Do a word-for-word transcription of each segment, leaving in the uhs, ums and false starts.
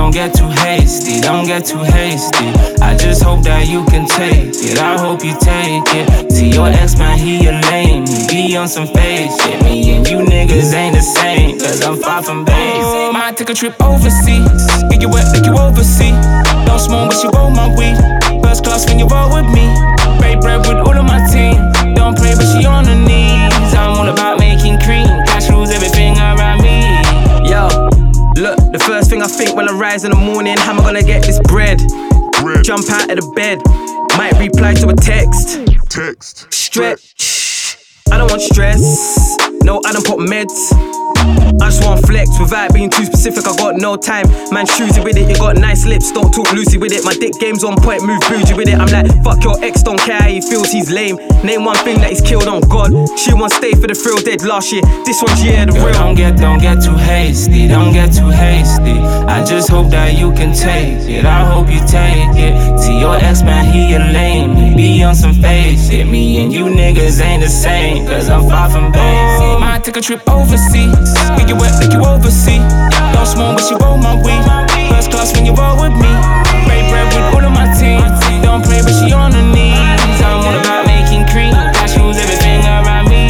don't get too hasty, don't get too hasty. I just hope that you can take it, I hope you take it. See your ex man, he a lame, he be on some fake shit. Me and you niggas ain't the same, cause I'm far from base. Might take a trip overseas, get you wet, take you overseas. Don't smoke, but you roll my weed. First class when you roll with me. Break bread with all of my team. Don't pray, but she on her knees. I'm all about making cream. Cash rules everything around me. Yo, look, the first thing I think when I rise in the morning, how am I gonna get this bread? bread. Jump out of the bed, might reply to a text. Text. Stretch. I don't want stress. No, I don't put meds. I just want flex without being too specific. I got no time, man. Choosy with it. You got nice lips, don't talk loosey with it. My dick game's on point, move bougie with it. I'm like, fuck your ex, don't care how he feels, he's lame. Name one thing that he's killed on God. She won't stay for the thrill, dead last year. This one's year the Girl, real. Don't get, don't get too hasty, don't get too hasty. I just hope that you can take it, I hope you take it. See your ex man, he a lame, he be on some fake shit. Me and you niggas ain't the same, cause I'm far from base. Might take a trip overseas, get you wet, take you overseas. Don't smoke, but you roll my weed. First class when you roll with me. Break bread with all of my team. Don't pray, but she on her knees. I'm all about making cream. Cash rules everything around me.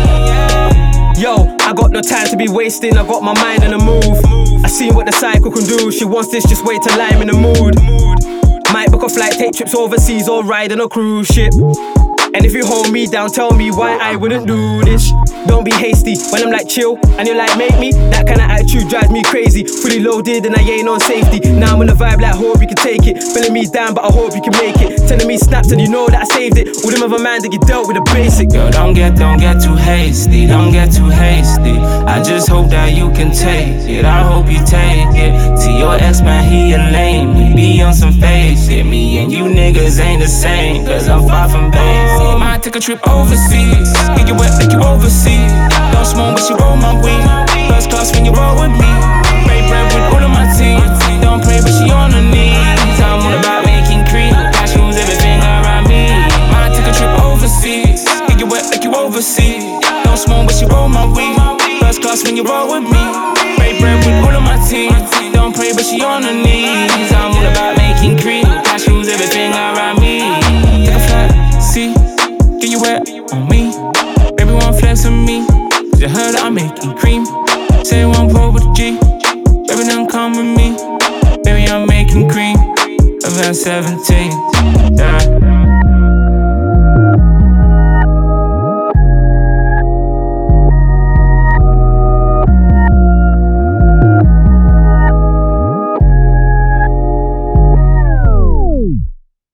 Yo, I got no time to be wasting. I got my mind on the move. I seen what the cycle can do. She wants this, just wait till I'm in the mood. Might book a flight, take trips overseas, or ride on a cruise ship. And if you hold me down, tell me why I wouldn't do this. Don't be hasty when I'm like chill and you're like make me. That kind of attitude drives me crazy. Fully loaded and I ain't on safety. Now I'm on a vibe like hope you can take it. Filling me down but I hope you can make it. Telling me snaps and you know that I saved it. All them other man that you dealt with the basic. Girl, don't get, don't get too hasty, don't get too hasty. I just hope that you can take it, I hope you take it. See your ex man, he a lame, he be on some fake shit. Me and you niggas ain't the same, cause I'm far from base. Might take a trip overseas, get you wet, take you overseas. Don't smoke, but you roll my weed. First class when you roll with me. Break bread with all of my team. Don't pray, but she on her knees. I'm all about making cream. Cash rules everything around me. Might take a trip overseas, get you wet, take you overseas. Don't smoke, but you roll my weed. First class when you roll with me. Break bread with all of my team. Don't pray, but she on her knees. I'm all about making cream. Cash rules everything around me. Take a flight, see, get you wet on me. Everyone flex on me, cause you heard that I'm making cream. Say one pro with a G, baby don't come with me. Baby I'm making cream, around seventeen, yeah.